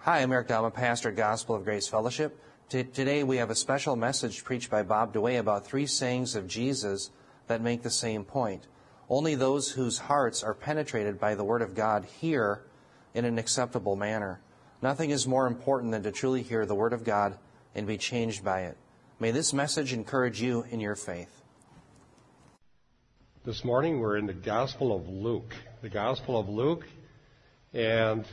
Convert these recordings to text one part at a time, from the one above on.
Hi, I'm Eric Dahlman, pastor at Gospel of Grace Fellowship. Today we have a special message preached by Bob DeWay about 3 sayings of Jesus that make the same point. Only those whose hearts are penetrated by the Word of God hear in an acceptable manner. Nothing is more important than to truly hear the Word of God and be changed by it. May this message encourage you in your faith. This morning we're in the Gospel of Luke. The Gospel of Luke, and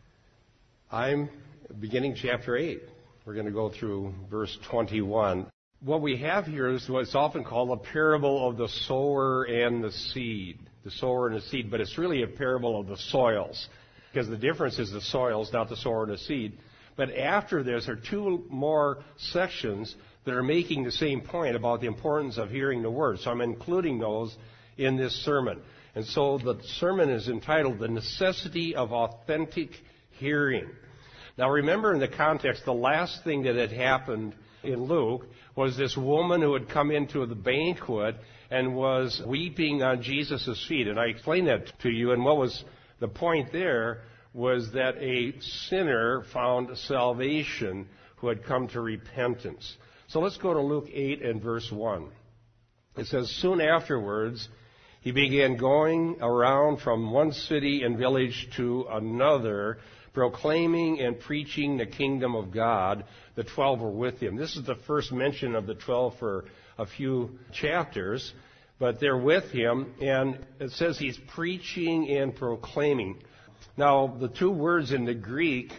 I'm beginning chapter 8. We're going to go through verse 21. What we have here is what's often called a parable of the sower and the seed. The sower and the seed, but it's really a parable of the soils, because the difference is the soils, not the sower and the seed. But after this are 2 more sections that are making the same point about the importance of hearing the Word. So I'm including those in this sermon. And so the sermon is entitled, The Necessity of Authentic Hearing. Now remember, in the context, the last thing that had happened in Luke was this woman who had come into the banquet and was weeping on Jesus' feet. And I explained that to you, and what was the point there was that a sinner found salvation who had come to repentance. So let's go to Luke 8 and verse 1. It says, Soon afterwards, he began going around from one city and village to another, proclaiming and preaching the kingdom of God. The 12 were with him. This is the first mention of the 12 for a few chapters, but they're with him, and it says he's preaching and proclaiming. Now, the 2 words in the Greek,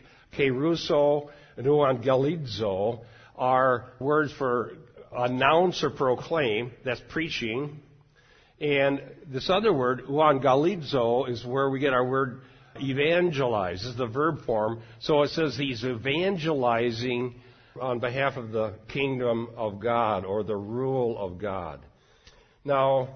kerusso and euangelizo, are words for announce or proclaim. That's preaching. And this other word, euangelizo, is where we get our word evangelize. This is the verb form. So it says he's evangelizing on behalf of the kingdom of God or the rule of God. Now,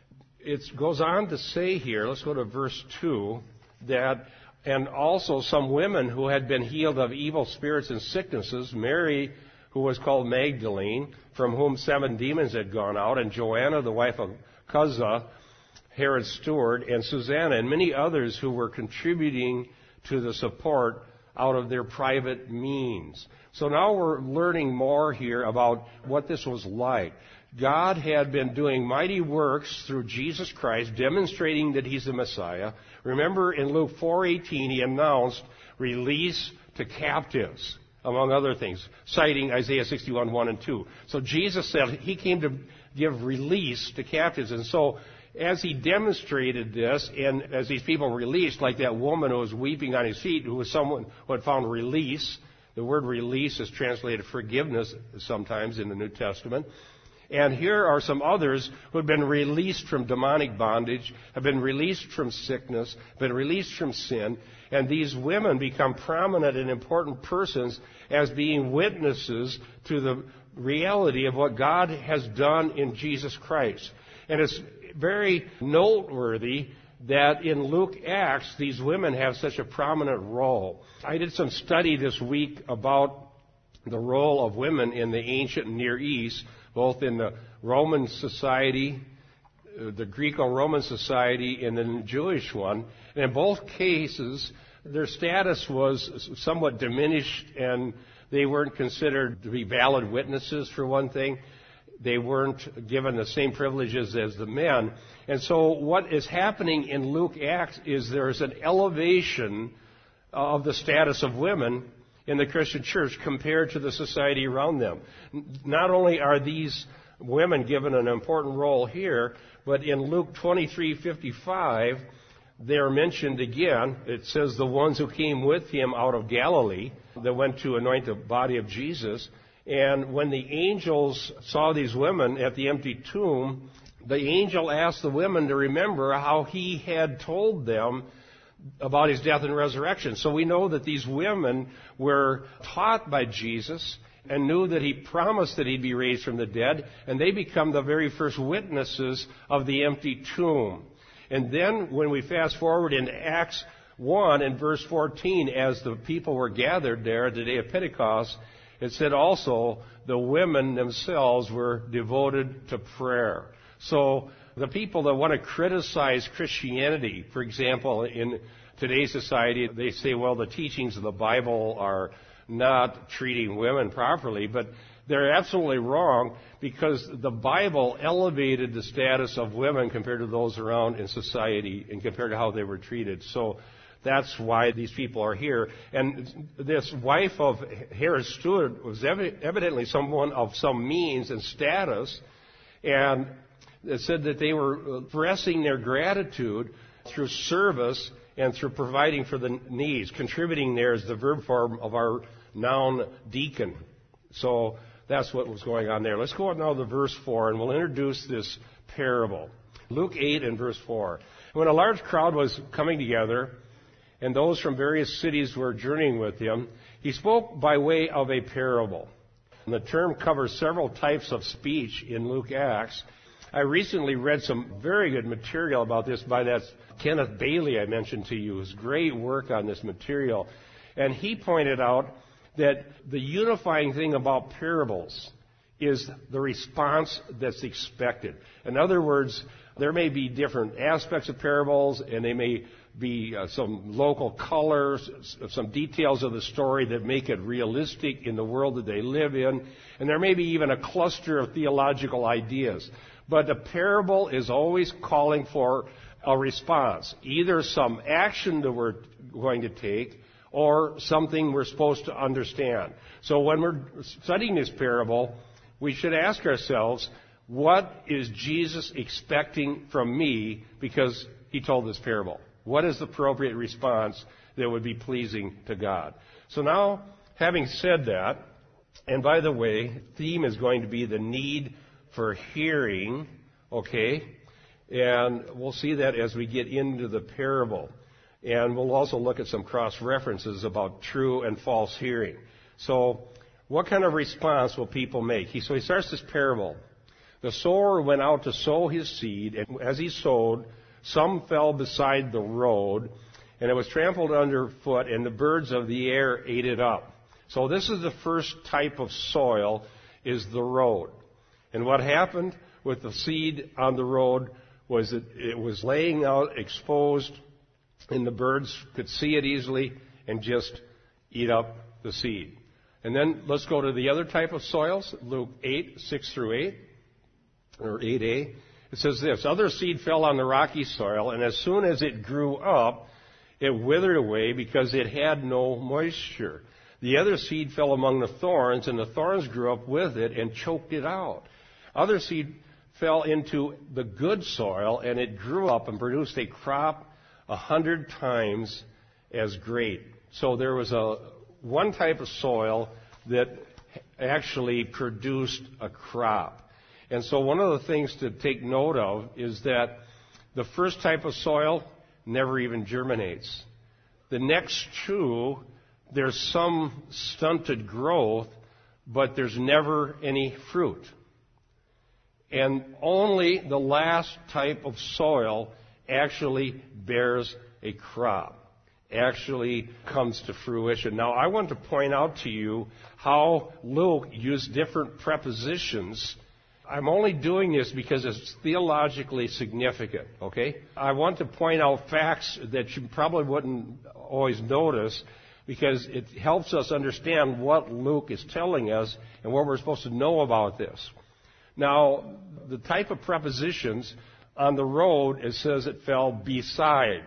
it goes on to say here, let's go to verse 2, that, and also some women who had been healed of evil spirits and sicknesses, Mary, who was called Magdalene, from whom 7 demons had gone out, and Joanna, the wife of Chuza, Herod's steward, and Susanna, and many others who were contributing to the support out of their private means. So now we're learning more here about what this was like. God had been doing mighty works through Jesus Christ, demonstrating that He's the Messiah. Remember in Luke 4:18, He announced release to captives, among other things, citing Isaiah 61:1 and 2. So Jesus said He came to give release to captives. And so as He demonstrated this, and as these people were released, like that woman who was weeping on His feet, who was someone who had found release. The word release is translated forgiveness sometimes in the New Testament. And here are some others who have been released from demonic bondage, have been released from sickness, been released from sin. And these women become prominent and important persons as being witnesses to the reality of what God has done in Jesus Christ. And it's very noteworthy that in Luke Acts, these women have such a prominent role. I did some study this week about the role of women in the ancient Near East, both in the Roman society, the Greco-Roman society, and the Jewish one. And in both cases, their status was somewhat diminished, and they weren't considered to be valid witnesses, for one thing. They weren't given the same privileges as the men. And so what is happening in Luke Acts is there's an elevation of the status of women in the Christian church compared to the society around them. Not only are these women given an important role here, but in Luke 23:55, they're mentioned again. It says the ones who came with him out of Galilee that went to anoint the body of Jesus. And when the angels saw these women at the empty tomb, the angel asked the women to remember how he had told them about his death and resurrection. So we know that these women were taught by Jesus and knew that he promised that he'd be raised from the dead, and they become the very first witnesses of the empty tomb. And then when we fast forward in Acts 1 and verse 14, as the people were gathered there at the day of Pentecost, it said also the women themselves were devoted to prayer. So the people that want to criticize Christianity, for example, in today's society, they say, well, the teachings of the Bible are not treating women properly, but they're absolutely wrong, because the Bible elevated the status of women compared to those around in society and compared to how they were treated. So that's why these people are here. And this wife of Herod Stewart was evidently someone of some means and status, and it said that they were expressing their gratitude through service and through providing for the needs. Contributing there is the verb form of our noun deacon. So that's what was going on there. Let's go on now to verse 4, and we'll introduce this parable. Luke 8 and verse 4. When a large crowd was coming together, and those from various cities were journeying with him, he spoke by way of a parable. And the term covers several types of speech in Luke Acts. I recently read some very good material about this by that Kenneth Bailey I mentioned to you. It was great work on this material. And he pointed out that the unifying thing about parables is the response that's expected. In other words, there may be different aspects of parables, and they may be some local colors, some details of the story that make it realistic in the world that they live in, and there may be even a cluster of theological ideas. But the parable is always calling for a response, either some action that we're going to take or something we're supposed to understand. So when we're studying this parable, we should ask ourselves, what is Jesus expecting from me because he told this parable? What is the appropriate response that would be pleasing to God? So now, having said that, and by the way, theme is going to be the need for hearing, okay? And we'll see that as we get into the parable. And we'll also look at some cross-references about true and false hearing. So, what kind of response will people make? So he starts this parable. The sower went out to sow his seed, and as he sowed, some fell beside the road, and it was trampled underfoot, and the birds of the air ate it up. So this is the first type of soil, is the road. And what happened with the seed on the road was that it was laying out exposed, and the birds could see it easily and just eat up the seed. And then let's go to the other type of soils, Luke 8, 6 through 8, or 8a. It says this, other seed fell on the rocky soil, and as soon as it grew up, it withered away because it had no moisture. The other seed fell among the thorns, and the thorns grew up with it and choked it out. Other seed fell into the good soil, and it grew up and produced a crop 100 times as great. So there was one type of soil that actually produced a crop. And so one of the things to take note of is that the first type of soil never even germinates. The next two, there's some stunted growth, but there's never any fruit. And only the last type of soil actually bears a crop, actually comes to fruition. Now, I want to point out to you how Luke used different prepositions. I'm only doing this because it's theologically significant, okay? I want to point out facts that you probably wouldn't always notice, because it helps us understand what Luke is telling us and what we're supposed to know about this. Now, the type of prepositions on the road, it says it fell beside.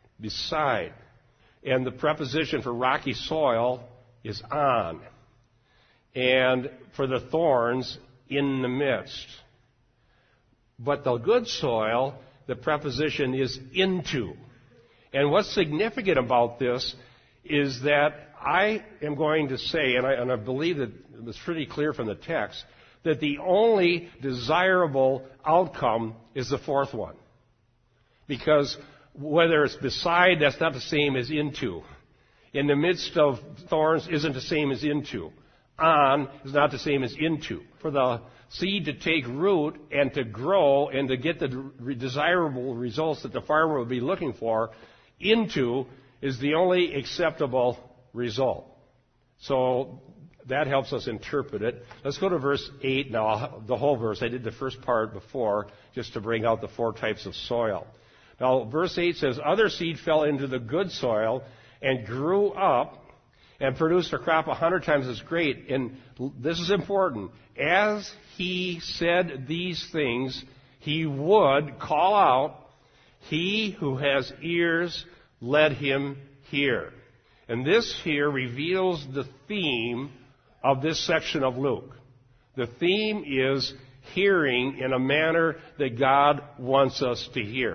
And the preposition for rocky soil is on. And for the thorns, in the midst. But the good soil, the preposition is into. And what's significant about this is that I am going to say, and I believe that it's pretty clear from the text, that the only desirable outcome is the fourth one. Because whether it's beside, that's not the same as into. In the midst of thorns isn't the same as into. On is not the same as into. For the seed to take root and to grow and to get the desirable results that the farmer would be looking for, into is the only acceptable result. So that helps us interpret it. Let's go to verse 8 now, the whole verse. I did the first part before just to bring out the four types of soil. Now, verse 8 says, other seed fell into the good soil and grew up and produced a crop 100 times as great. And this is important. As he said these things, he would call out, he who has ears, let him hear. And this here reveals the theme of this section of Luke. The theme is hearing in a manner that God wants us to hear.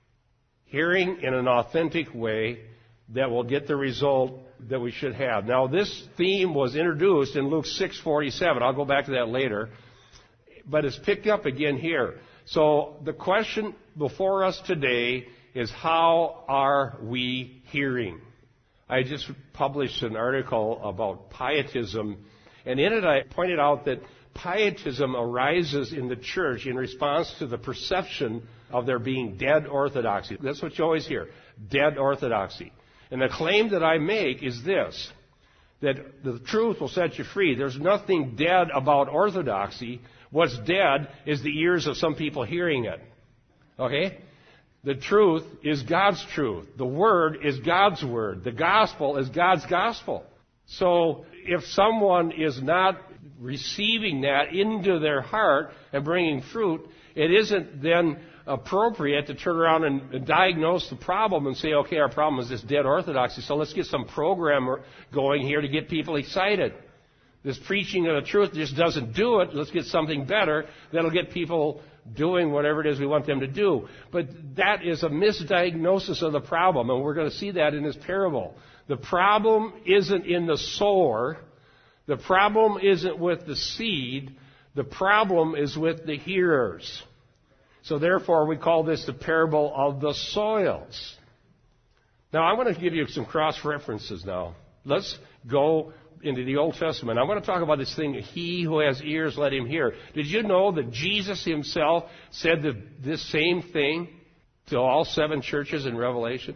Hearing in an authentic way that will get the result that we should have. Now, this theme was introduced in Luke 6:47. I'll go back to that later. But it's picked up again here. So the question before us today is, how are we hearing? I just published an article about pietism, and in it I pointed out that pietism arises in the church in response to the perception of there being dead orthodoxy. That's what you always hear, dead orthodoxy. And the claim that I make is this, that the truth will set you free. There's nothing dead about orthodoxy. What's dead is the ears of some people hearing it. Okay? The truth is God's truth. The Word is God's Word. The gospel is God's gospel. So if someone is not receiving that into their heart and bringing fruit, it isn't then appropriate to turn around and diagnose the problem and say, okay, our problem is this dead orthodoxy, so let's get some program going here to get people excited. This preaching of the truth just doesn't do it. Let's get something better that'll get people doing whatever it is we want them to do. But that is a misdiagnosis of the problem, and we're going to see that in this parable. The problem isn't in the sower. The problem isn't with the seed. The problem is with the hearers. So therefore, we call this the parable of the soils. Now, I want to give you some cross-references now. Let's go into the Old Testament. I want to talk about this thing, he who has ears, let him hear. Did you know that Jesus himself said this same thing to all 7 churches in Revelation?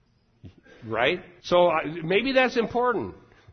Right? So maybe that's important.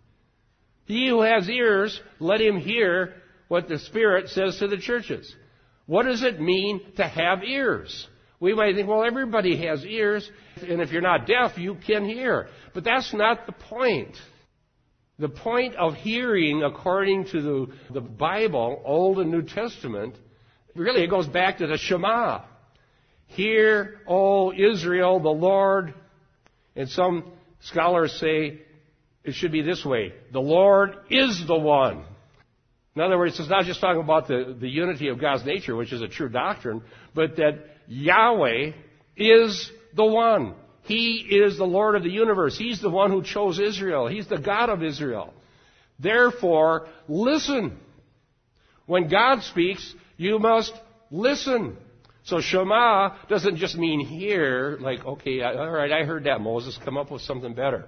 He who has ears, let him hear what the Spirit says to the churches. What does it mean to have ears? We might think, well, everybody has ears, and if you're not deaf, you can hear. But that's not the point. The point of hearing, according to the Bible, Old and New Testament, really it goes back to the Shema. Hear, O Israel, the Lord. And some scholars say it should be this way. The Lord is the one. In other words, it's not just talking about the unity of God's nature, which is a true doctrine, but that Yahweh is the one. He is the Lord of the universe. He's the one who chose Israel. He's the God of Israel. Therefore, listen. When God speaks, you must listen. So Shema doesn't just mean hear, like, okay, all right, I heard that, Moses, come up with something better.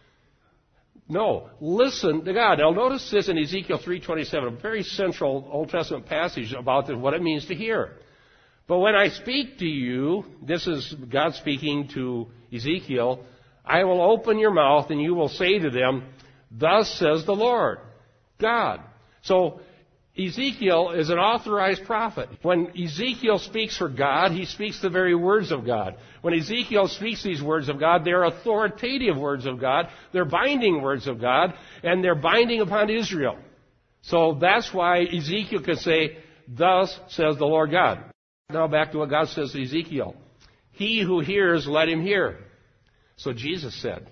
No, listen to God. Now notice this in Ezekiel 3:27, a very central Old Testament passage about what it means to hear. But when I speak to you, this is God speaking to Ezekiel, I will open your mouth and you will say to them, thus says the Lord, God. So Ezekiel is an authorized prophet. When Ezekiel speaks for God, he speaks the very words of God. When Ezekiel speaks these words of God, they're authoritative words of God, they're binding words of God, and they're binding upon Israel. So that's why Ezekiel can say, thus says the Lord God. Now back to what God says to Ezekiel. He who hears, let him hear. So Jesus said.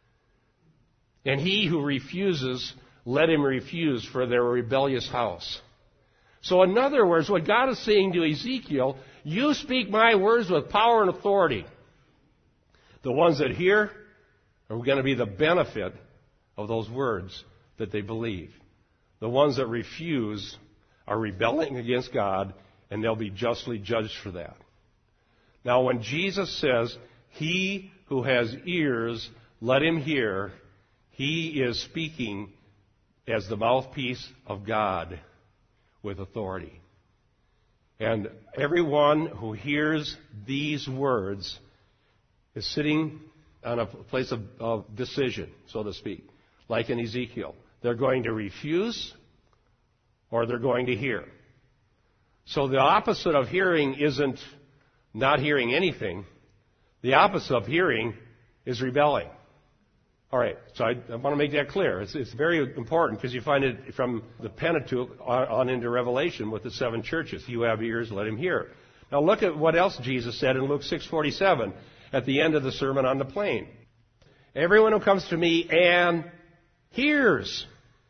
And he who refuses, let him refuse for their rebellious house. So in other words, what God is saying to Ezekiel, you speak my words with power and authority. The ones that hear are going to be the benefit of those words that they believe. The ones that refuse are rebelling against God, and they'll be justly judged for that. Now, when Jesus says, he who has ears, let him hear, he is speaking as the mouthpiece of God with authority. And everyone who hears these words is sitting on a place of decision, so to speak, like in Ezekiel. They're going to refuse or they're going to hear. So the opposite of hearing isn't not hearing anything. The opposite of hearing is rebelling. All right, so I want to make that clear. It's very important because you find it from the Pentateuch on into Revelation with the 7 churches. You have ears, let him hear. Now look at what else Jesus said in Luke 6:47 at the end of the Sermon on the Plain. Everyone who comes to me and hears.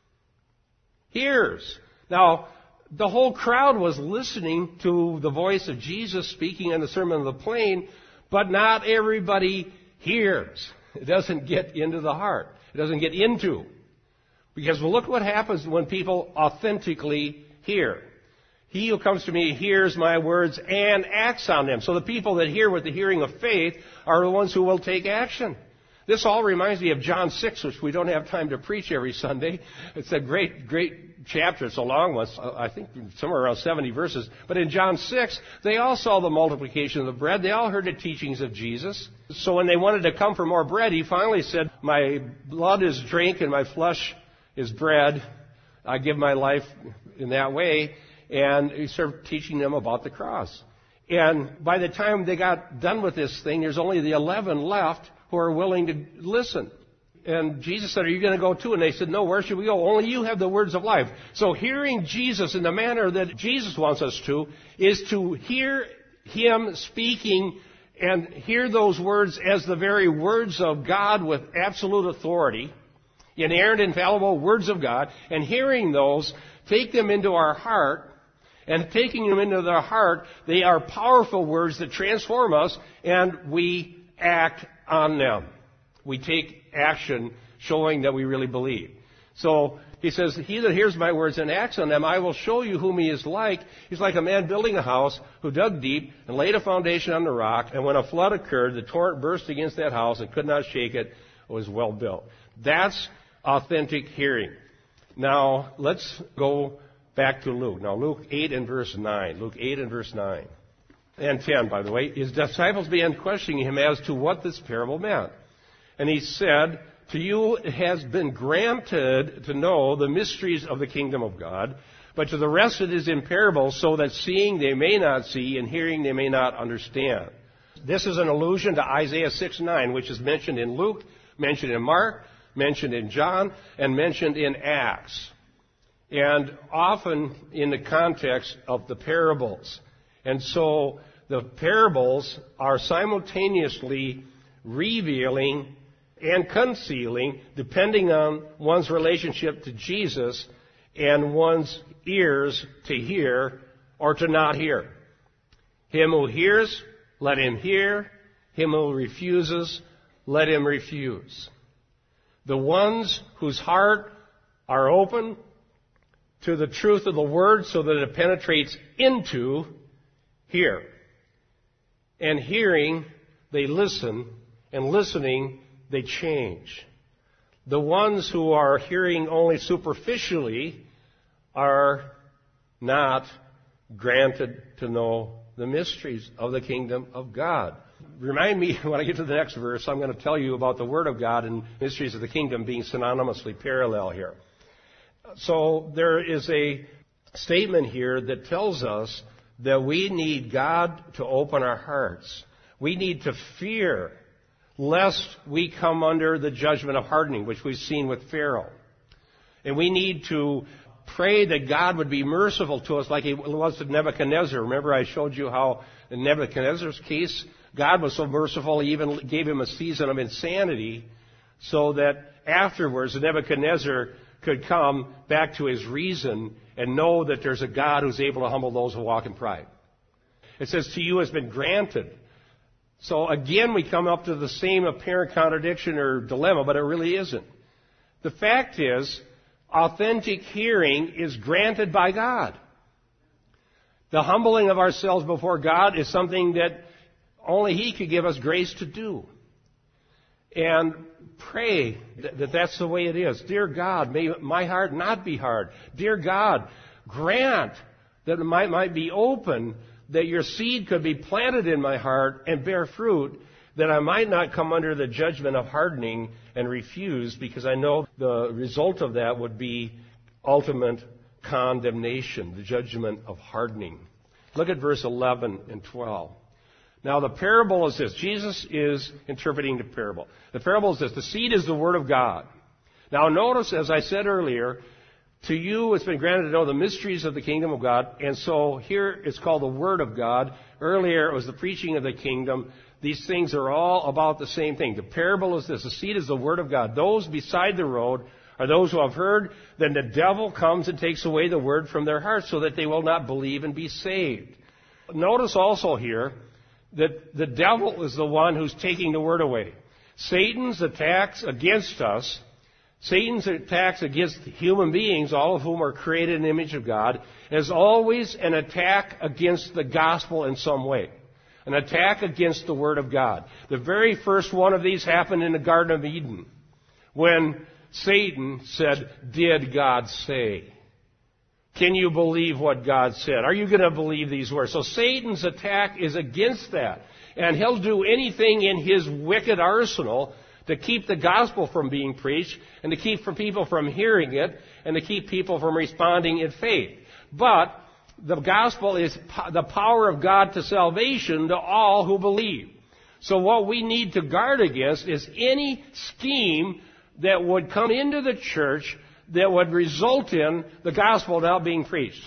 Now, the whole crowd was listening to the voice of Jesus speaking on the Sermon on the Plain, but not everybody hears. It doesn't get into the heart. It doesn't get into. Because look what happens when people authentically hear. He who comes to me hears my words and acts on them. So the people that hear with the hearing of faith are the ones who will take action. This all reminds me of John 6, which we don't have time to preach every Sunday. It's a great chapter. It's a long one. I think somewhere around 70 verses. But in John 6, they all saw the multiplication of the bread. They all heard the teachings of Jesus. So when they wanted to come for more bread, he finally said, my blood is drink and my flesh is bread. I give my life in that way. And he started teaching them about the cross. And by the time they got done with this thing, there's only the 11 left who are willing to listen. And Jesus said, are you going to go too? And they said, no, where should we go? Only you have the words of life. So hearing Jesus in the manner that Jesus wants us to is to hear him speaking and hear those words as the very words of God with absolute authority, inerrant, infallible words of God, and hearing those, take them into our heart, and taking them into their heart, they are powerful words that transform us, and we act on them. We take action showing that we really believe. So he says, he that hears my words and acts on them, I will show you whom he is like. He's like a man building a house who dug deep and laid a foundation on the rock. And when a flood occurred, the torrent burst against that house and could not shake it. It was well built. That's authentic hearing. Now, let's go back to Luke. Now, Luke 8 and verse 9. Luke 8 and verse 9. And 10, by the way. His disciples began questioning him as to what this parable meant. And he said, to you it has been granted to know the mysteries of the kingdom of God, but to the rest it is in parables, so that seeing they may not see, and hearing they may not understand. This is an allusion to Isaiah 6:9, which is mentioned in Luke, mentioned in Mark, mentioned in John, and mentioned in Acts. And often in the context of the parables. And so the parables are simultaneously revealing and concealing, depending on one's relationship to Jesus and one's ears to hear or to not hear. Him who hears, let him hear. Him who refuses, let him refuse. The ones whose heart are open to the truth of the word so that it penetrates into, hear. And hearing, they listen, and listening, they change. The ones who are hearing only superficially are not granted to know the mysteries of the kingdom of God. Remind me, when I get to the next verse, I'm going to tell you about the Word of God and mysteries of the kingdom being synonymously parallel here. So there is a statement here that tells us that we need God to open our hearts. We need to fear lest we come under the judgment of hardening, which we've seen with Pharaoh. And we need to pray that God would be merciful to us like he was to Nebuchadnezzar. Remember I showed you how in Nebuchadnezzar's case, God was so merciful, he even gave him a season of insanity so that afterwards Nebuchadnezzar could come back to his reason and know that there's a God who's able to humble those who walk in pride. It says, to you has been granted. So again, we come up to the same apparent contradiction or dilemma, but it really isn't. The fact is, authentic hearing is granted by God. The humbling of ourselves before God is something that only He could give us grace to do. And pray that that's the way it is. Dear God, may my heart not be hard. Dear God, grant that it might be open, that your seed could be planted in my heart and bear fruit, that I might not come under the judgment of hardening and refuse, because I know the result of that would be ultimate condemnation, the judgment of hardening. Look at verse 11 and 12. Now the parable is this. Jesus is interpreting the parable. The parable is this. The seed is the Word of God. Now notice, as I said earlier, to you it's been granted to know the mysteries of the kingdom of God. And so here it's called the Word of God. Earlier it was the preaching of the kingdom. These things are all about the same thing. The parable is this. The seed is the Word of God. Those beside the road are those who have heard. Then the devil comes and takes away the word from their hearts so that they will not believe and be saved. Notice also here that the devil is the one who's taking the word away. Satan's attacks against us, Satan's attacks against human beings, all of whom are created in the image of God, is always an attack against the gospel in some way. An attack against the Word of God. The very first one of these happened in the Garden of Eden, when Satan said, "Did God say?" Can you believe what God said? Are you going to believe these words? So Satan's attack is against that. And he'll do anything in his wicked arsenal to keep the gospel from being preached, and to keep people from hearing it, and to keep people from responding in faith. But the gospel is the power of God to salvation to all who believe. So what we need to guard against is any scheme that would come into the church that would result in the gospel not being preached.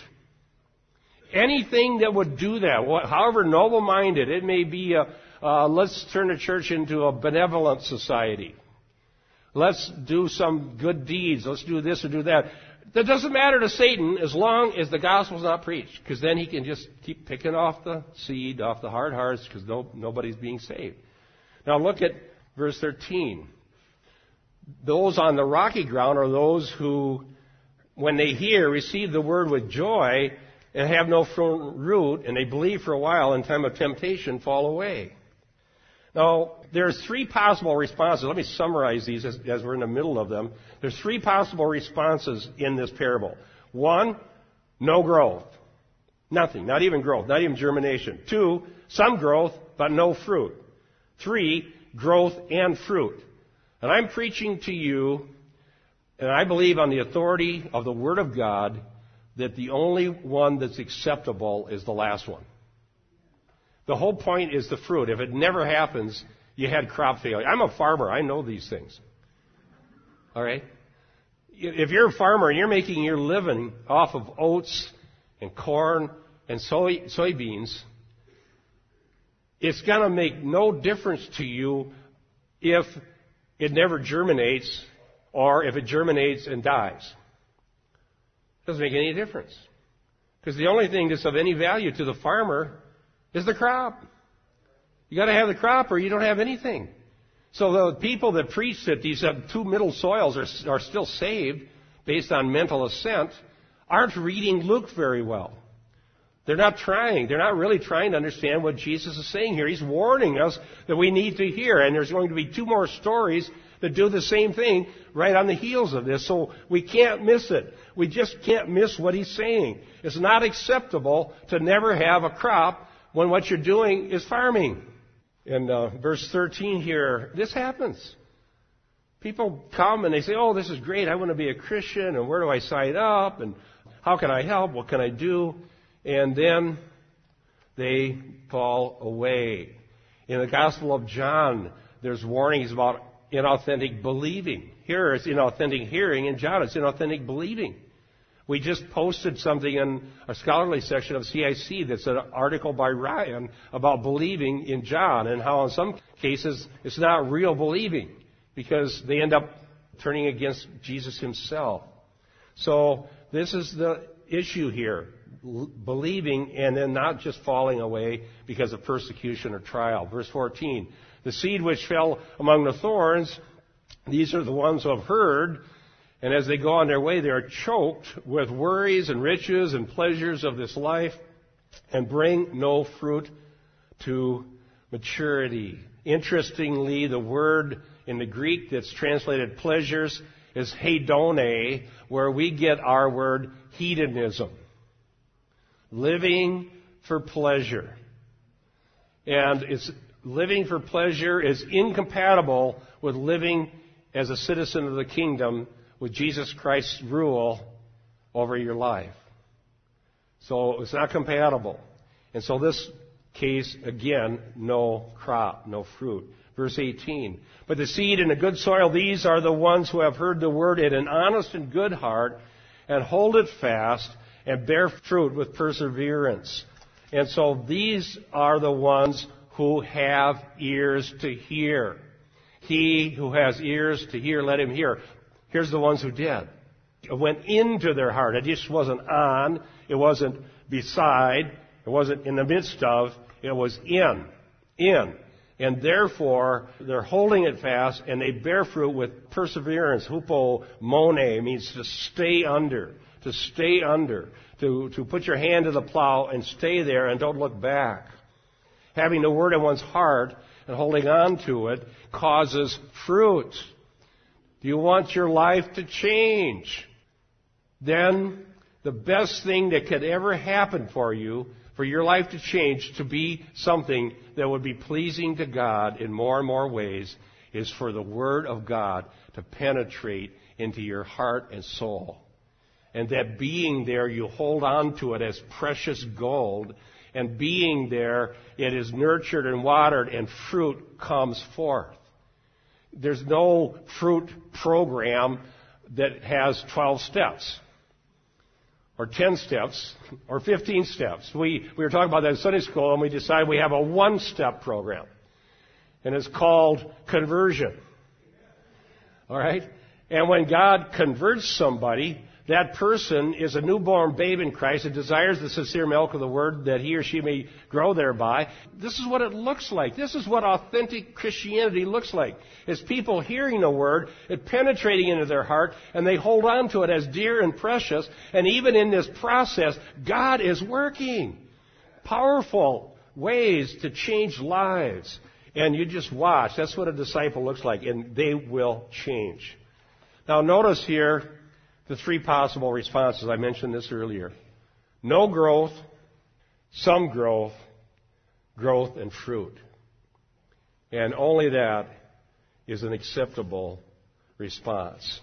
Anything that would do that, however noble-minded, it may be let's turn the church into a benevolent society. Let's do some good deeds. Let's do this or do that. That doesn't matter to Satan as long as the gospel's not preached, because then he can just keep picking off the seed, off the hard hearts, because nobody's being saved. Now look at verse 13. Those on the rocky ground are those who, when they hear, receive the word with joy and have no firm root, and they believe for a while, in time of temptation fall away. Now, there's three possible responses. Let me summarize these as we're in the middle of them. There's three possible responses in this parable. One, no growth. Nothing. Not even growth. Not even germination. Two, some growth, but no fruit. Three, growth and fruit. And I'm preaching to you, and I believe on the authority of the Word of God, that the only one that's acceptable is the last one. The whole point is the fruit. If it never happens, you had crop failure. I'm a farmer. I know these things. All right? If you're a farmer and you're making your living off of oats and corn and soybeans, it's going to make no difference to you if it never germinates or if it germinates and dies. It doesn't make any difference. Because the only thing that's of any value to the farmer is the crop. You got to have the crop or you don't have anything. So the people that preach that these two middle soils are still saved based on mental assent aren't reading Luke very well. They're not trying. They're not really trying to understand what Jesus is saying here. He's warning us that we need to hear. And there's going to be two more stories that do the same thing right on the heels of this. So we can't miss it. We just can't miss what he's saying. It's not acceptable to never have a crop when what you're doing is farming. In verse 13 here, this happens. People come and they say, "Oh, this is great. I want to be a Christian. And where do I sign up? And how can I help? What can I do?" And then they fall away. In the Gospel of John, there's warnings about inauthentic believing. Here it's inauthentic hearing. In John, it's inauthentic believing. We just posted something in a scholarly section of CIC that's an article by Ryan about believing in John and how in some cases it's not real believing because they end up turning against Jesus himself. So this is the issue here. Believing and then not just falling away because of persecution or trial. Verse 14, the seed which fell among the thorns, these are the ones who have heard, and as they go on their way, they are choked with worries and riches and pleasures of this life and bring no fruit to maturity. Interestingly, the word in the Greek that's translated pleasures is hedone, where we get our word hedonism. Living for pleasure. And living for pleasure is incompatible with living as a citizen of the kingdom with Jesus Christ's rule over your life. So it's not compatible. And so this case, again, no crop, no fruit. Verse 18, but the seed in the good soil, these are the ones who have heard the word in an honest and good heart, and hold it fast, and bear fruit with perseverance. And so these are the ones who have ears to hear. He who has ears to hear, let him hear. Here's the ones who did. It went into their heart. It just wasn't on. It wasn't beside. It wasn't in the midst of. It was in. And therefore, they're holding it fast, and they bear fruit with perseverance. Hupomone means to stay under. To stay under. To put your hand to the plow and stay there and don't look back. Having the word in one's heart and holding on to it causes fruit. Do you want your life to change? Then the best thing that could ever happen for you, for your life to change, to be something that would be pleasing to God in more and more ways, is for the Word of God to penetrate into your heart and soul. And that being there, you hold on to it as precious gold. And being there, it is nurtured and watered, and fruit comes forth. There's no fruit program that has 12 steps, or 10 steps, or 15 steps. We were talking about that in Sunday school, and we decided we have a one-step program. And it's called conversion. All right? And when God converts somebody, that person is a newborn babe in Christ and desires the sincere milk of the Word that he or she may grow thereby. This is what it looks like. This is what authentic Christianity looks like. It's people hearing the Word, it penetrating into their heart, and they hold on to it as dear and precious. And even in this process, God is working powerful ways to change lives. And you just watch. That's what a disciple looks like, and they will change. Now notice here the three possible responses. I mentioned this earlier. No growth, some growth, growth and fruit. And only that is an acceptable response.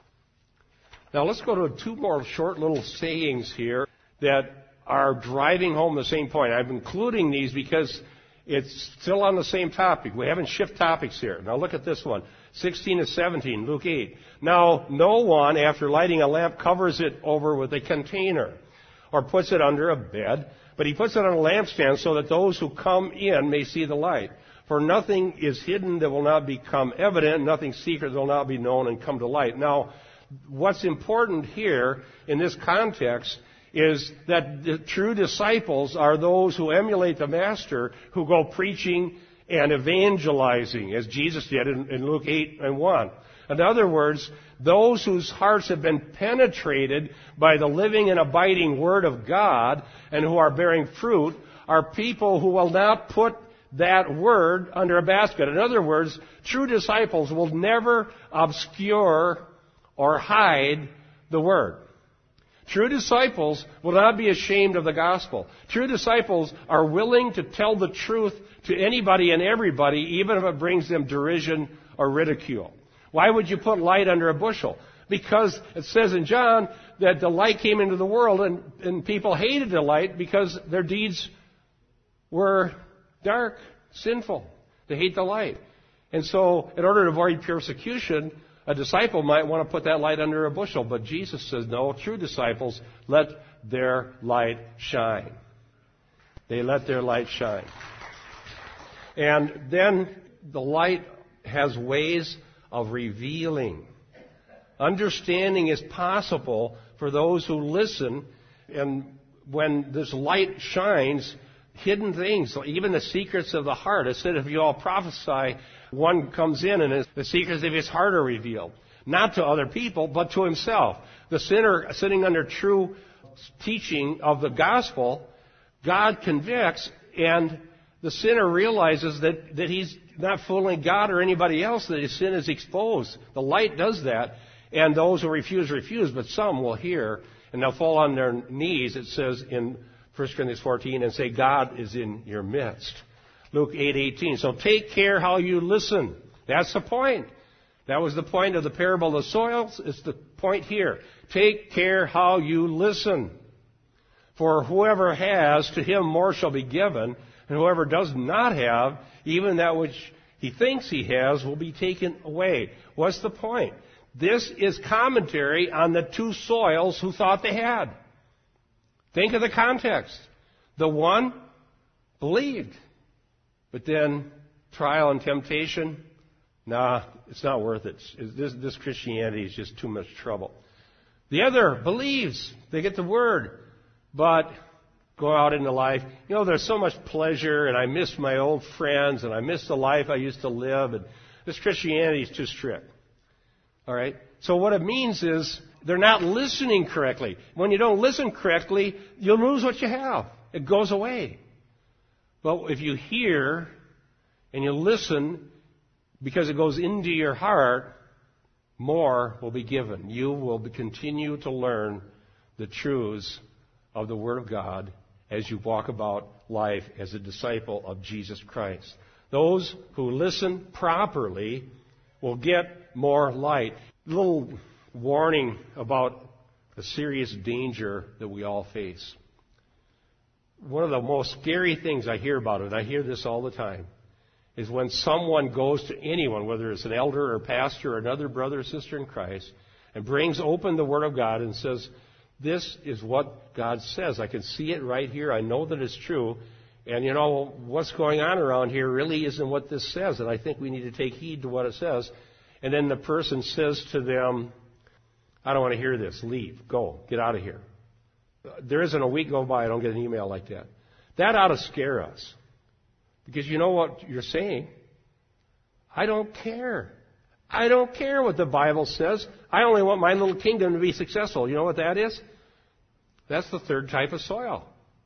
Now let's go to two more short little sayings here that are driving home the same point. I'm including these because it's still on the same topic. We haven't shifted topics here. Now look at this one. 16 to 17, Luke 8. Now, no one, after lighting a lamp, covers it over with a container or puts it under a bed, but he puts it on a lampstand so that those who come in may see the light. For nothing is hidden that will not become evident, nothing secret that will not be known and come to light. Now, what's important here in this context is that the true disciples are those who emulate the Master, who go preaching and evangelizing, as Jesus did in Luke 8 and 1. In other words, those whose hearts have been penetrated by the living and abiding Word of God and who are bearing fruit are people who will not put that Word under a basket. In other words, true disciples will never obscure or hide the Word. True disciples will not be ashamed of the gospel. True disciples are willing to tell the truth to anybody and everybody, even if it brings them derision or ridicule. Why would you put light under a bushel? Because it says in John that the light came into the world and people hated the light because their deeds were dark, sinful. They hate the light. And so in order to avoid persecution, a disciple might want to put that light under a bushel, but Jesus says, no, true disciples let their light shine. They let their light shine. And then the light has ways of revealing. Understanding is possible for those who listen, and when this light shines, hidden things, even the secrets of the heart. It said if you all prophesy, one comes in and the secrets of his heart are revealed. Not to other people, but to himself. The sinner sitting under true teaching of the gospel, God convicts, and the sinner realizes that he's not fooling God or anybody else, that his sin is exposed. The light does that, and those who refuse, but some will hear, and they'll fall on their knees, it says in 1 Corinthians 14, and say, God is in your midst. Luke 8:18. So take care how you listen. That's the point. That was the point of the parable of the soils. It's the point here. Take care how you listen. For whoever has, to him more shall be given. And whoever does not have, even that which he thinks he has, will be taken away. What's the point? This is commentary on the two soils who thought they had. Think of the context. The one believed, but then trial and temptation, it's not worth it. This Christianity is just too much trouble. The other believes. They get the word, but go out into life. There's so much pleasure, and I miss my old friends, and I miss the life I used to live, and this Christianity is too strict. All right? So what it means is they're not listening correctly. When you don't listen correctly, you'll lose what you have. It goes away. But if you hear and you listen, because it goes into your heart, more will be given. You will continue to learn the truths of the Word of God as you walk about life as a disciple of Jesus Christ. Those who listen properly will get more light. A little warning about a serious danger that we all face. One of the most scary things I hear about it, I hear this all the time, is when someone goes to anyone, whether it's an elder or a pastor or another brother or sister in Christ, and brings open the Word of God and says, this is what God says. I can see it right here. I know that it's true. And what's going on around here really isn't what this says. And I think we need to take heed to what it says. And then the person says to them, I don't want to hear this. Leave. Go. Get out of here. There isn't a week go by I don't get an email like that. That ought to scare us. Because you know what you're saying? I don't care. I don't care what the Bible says. I only want my little kingdom to be successful. You know what that is? That's the third type of soil.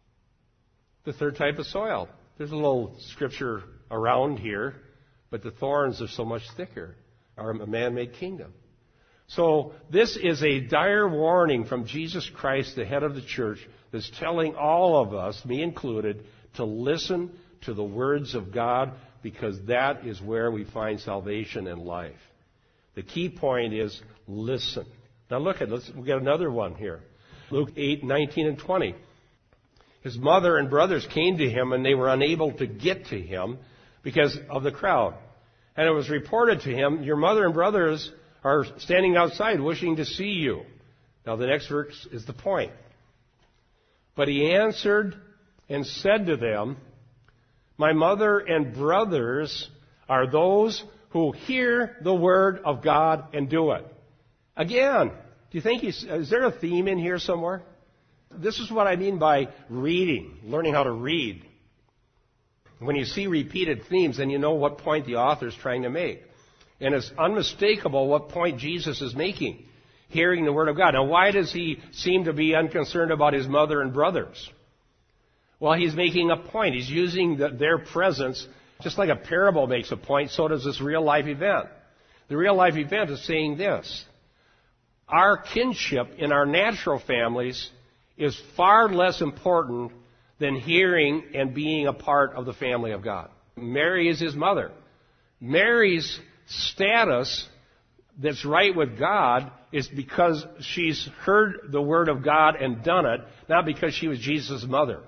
The third type of soil. There's a little scripture around here, but the thorns are so much thicker. Are a man-made kingdom. So this is a dire warning from Jesus Christ, the head of the church, that's telling all of us, me included, to listen to the words of God, because that is where we find salvation and life. The key point is listen. Now look we got another one here. Luke 8:19 and 20. His mother and brothers came to him, and they were unable to get to him because of the crowd. And it was reported to him, your mother and brothers are standing outside wishing to see you. Now the next verse is the point. But he answered and said to them, my mother and brothers are those who hear the word of God and do it. Again, do you think is there a theme in here somewhere? This is what I mean by reading, learning how to read. When you see repeated themes, then you know what point the author is trying to make. And it's unmistakable what point Jesus is making, hearing the Word of God. Now, why does he seem to be unconcerned about his mother and brothers? Well, he's making a point. He's using their presence, just like a parable makes a point, so does this real-life event. The real-life event is saying this. Our kinship in our natural families is far less important than hearing and being a part of the family of God. Mary is his mother. Mary's status that's right with God is because she's heard the Word of God and done it, not because she was Jesus' mother.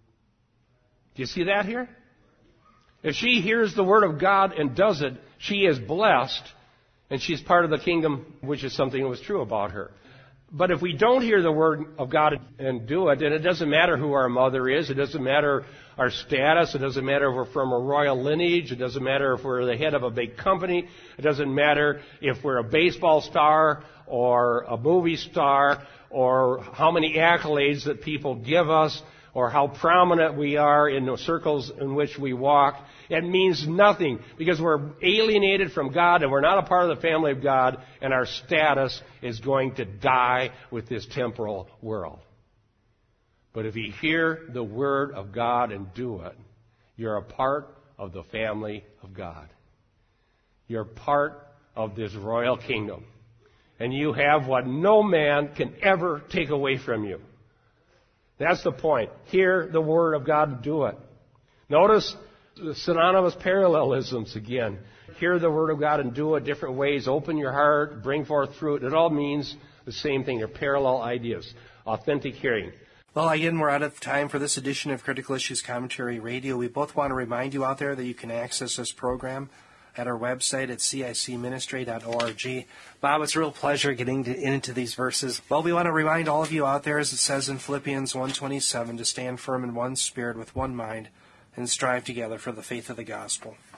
Do you see that here? If she hears the Word of God and does it, she is blessed, and she's part of the kingdom, which is something that was true about her. But if we don't hear the Word of God and do it, then it doesn't matter who our mother is. It doesn't matter our status. It doesn't matter if we're from a royal lineage. It doesn't matter if we're the head of a big company. It doesn't matter if we're a baseball star or a movie star or how many accolades that people give us or how prominent we are in the circles in which we walk. It means nothing because we're alienated from God and we're not a part of the family of God, and our status is going to die with this temporal world. But if you hear the Word of God and do it, you're a part of the family of God. You're part of this royal kingdom. And you have what no man can ever take away from you. That's the point. Hear the Word of God and do it. Notice the synonymous parallelisms again. Hear the Word of God and do it different ways. Open your heart, bring forth fruit. It all means the same thing. They're parallel ideas. Authentic hearing. Well, again, we're out of time for this edition of Critical Issues Commentary Radio. We both want to remind you out there that you can access this program at our website at cicministry.org. Bob, it's a real pleasure getting into these verses. Well, we want to remind all of you out there, as it says in Philippians 1:27, to stand firm in one spirit with one mind and strive together for the faith of the gospel.